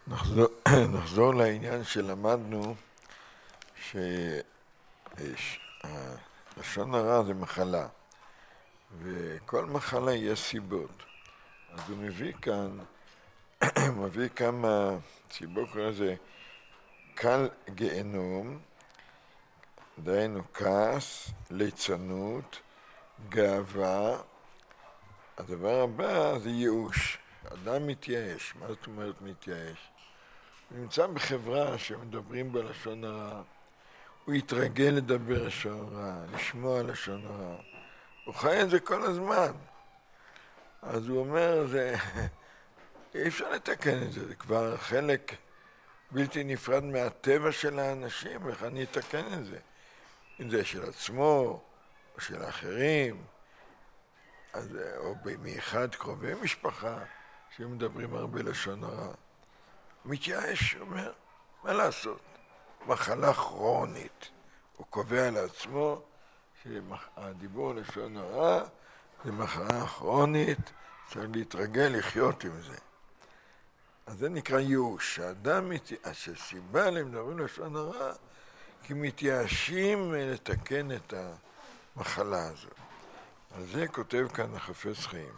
נחזור לעניין שלמדנו שלשון הרע זה מחלה, וכל מחלה יש סיבות. אז הוא מביא כמה סיבות, קורא לזה קל גיהנום, דהיינו כעס, ליצנות, גאווה. הדבר הבא זה ייאוש. אדם מתייאש. מה זאת אומרת מתייאש? הוא נמצא בחברה שמדברים בלשון הרע. הוא יתרגל לדבר לשון הרע, לשמוע לשון הרע. הוא חי את זה כל הזמן. אז הוא אומר, אי אפשר לתקן את זה. זה כבר חלק בלתי נפרד מהטבע של האנשים. איך אני אתקן את זה? אם זה של עצמו או של האחרים. או במיוחד קרובי משפחה שמדברים הרבה לשון הרע. הוא מתייאש, הוא אומר, מה לעשות? מחלה כרונית. הוא קובע לעצמו שהדיבור לשון הרע זה מחלה כרונית, צריך להתרגל לחיות עם זה. אז זה נקרא ייאוש. שהסיבה למדברים לשון הרע, כי מתייאשים לתקן את המחלה הזאת. על זה כותב כאן החפץ חיים.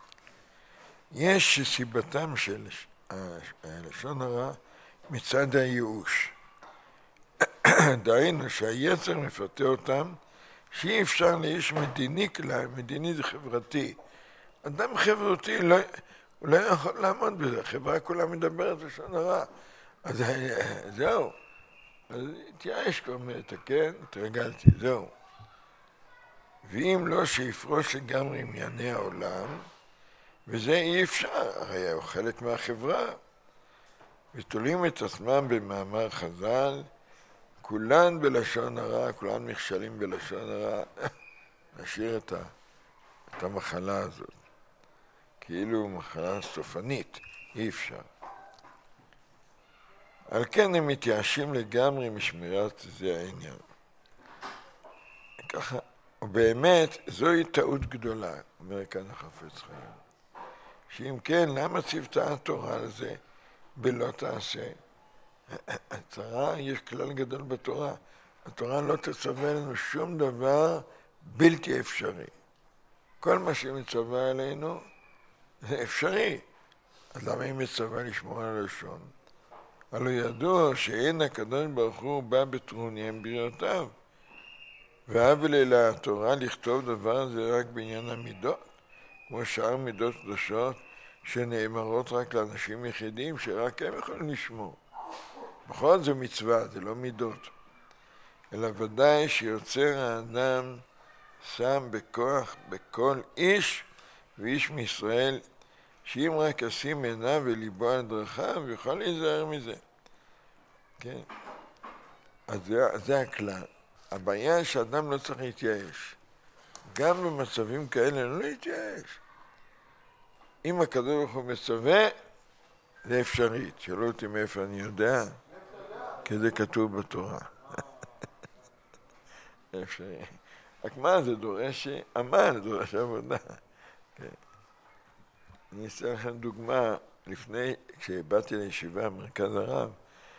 יש סיבתם של לשון הרע מצד הייאוש. דהיינו שהיצר מפתה אותם שאי אפשר לאיש מדיני כלל, מדיני זה חברתי. אדם חברתי הוא לא יכול לעמוד בזה, החברה כולה מדברת לשון הרע. אז זהו. אז תייאש כבר מתקן, התרגלתי, זהו. ואם לא שיפרוש לגמרי ענייני העולם, וזה אי אפשר, הרי הוא חלק מהחברה, ותולים את עצמם במאמר חז"ל, כולן בלשון הרע, כולן נכשלים בלשון הרע, נשאיר את המחלה הזאת, כאילו מחלה סופנית, אי אפשר. על כן הם מתייאשים לגמרי משמירת זה העניין. ככה, ובאמת זוהי טעות גדולה, אומר כאן החפץ חיים. שאם כן, למה ציוותה התורה על זה בלא תעשה? הצרה, יש כלל גדול בתורה. התורה לא תצווה לנו שום דבר בלתי אפשרי. כל מה שהיא מצווה עלינו זה אפשרי. אז למה היא מצווה לשמור על הלשון? הלא ידוע שאין הקדוש ברוך הוא בא בטרוניים בריאותיו. והבל אלא התורה לכתוב דבר זה רק בעניין המידות, כמו שאר מידות קדושות שנאמרות רק לאנשים יחידים שרק הם יכולים לשמור. בכל זאת זה מצווה, זה לא מידות. אלא ודאי שיוצר האדם שם בכוח בכל איש ואיש מישראל, שאם רק ישים עיניו וליבו על דרכיו, יוכל להיזהר מזה. כן? אז זה הכלל. הבעיה שאדם לא צריך להתייאש. גם במצבים כאלה לא להתייאש. אם הקדוש ברוך הוא מצווה, זה אפשרי. תשאלו אותי מאיפה אני יודע, כי זה כתוב בתורה. אפשרי. רק מה זה דורש? עמל, דורש עבודה. כן. אני אעשה לכם דוגמה. לפני, כשבאתי לישיבה במרכז הרב,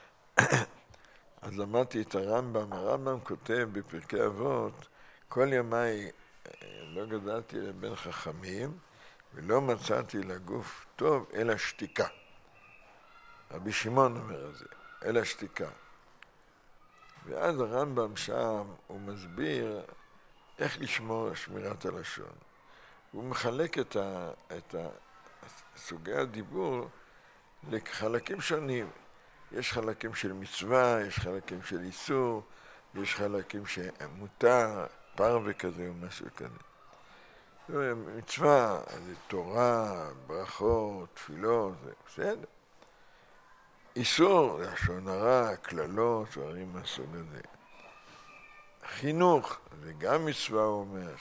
אז למדתי את הרמב"ם. הרמב"ם כותב בפרקי אבות, כל ימיי לא גדלתי לבן חכמים, ולא מצאתי לגוף טוב אלא שתיקה. רבי שמעון אומר את זה, אלא שתיקה. ואז הרמב"ם שם, הוא מסביר איך לשמור על שמירת הלשון. הוא מחלק את סוגי הדיבור לחלקים שונים. יש חלקים של מצווה, יש חלקים של איסור, יש חלקים שמותר, פרווה כזה או משהו כזה. מצווה, זה תורה, ברכות, תפילות, זה בסדר. איסור, זה לשון הרע, קללות, דברים מהסוג הזה. חינוך, זה גם מצווה, הוא אומר.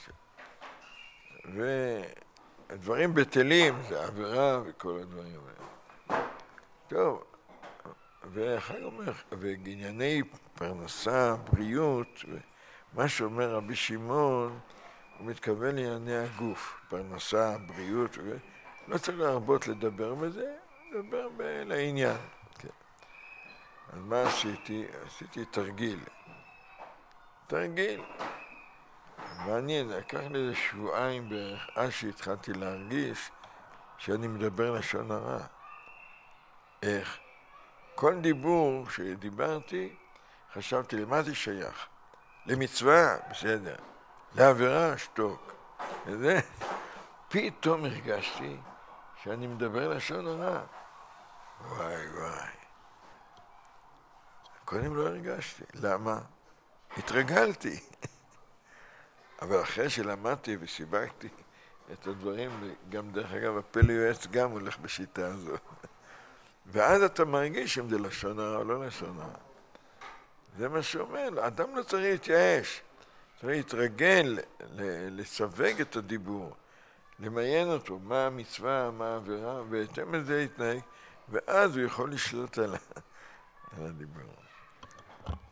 ודברים בטלים, זה עבירה וכל הדברים האלה. טוב. ואחר אומר, וענייני פרנסה, בריאות, מה שאומר רבי שמעון, הוא מתכוון לענייני הגוף, פרנסה, בריאות, לא צריך להרבות לדבר בזה, לדבר לעניין. כן. אז מה עשיתי? עשיתי תרגיל. מעניין, לקח לי איזה שבועיים בערך, עד שהתחלתי להרגיש שאני מדבר לשון הרע. איך? כל דיבור שדיברתי, חשבתי למה זה שייך? למצווה, בסדר. לעבירה, שתוק. וזה, פתאום הרגשתי שאני מדבר לשון הרע. וואי. קודם לא הרגשתי. למה? התרגלתי. אבל אחרי שלמדתי וסיבקתי את הדברים, גם דרך אגב הפלא יועץ גם הולך בשיטה הזו. ואז אתה מרגיש אם זה לשון הרע או לא לשון הרע. זה מה שאומר, אדם לא צריך להתייאש. צריך להתרגל, לסווג את הדיבור, למיין אותו, מה המצווה, מה העבירה, ובהתאם לזה להתנהג, ואז הוא יכול לשלוט על הדיבור.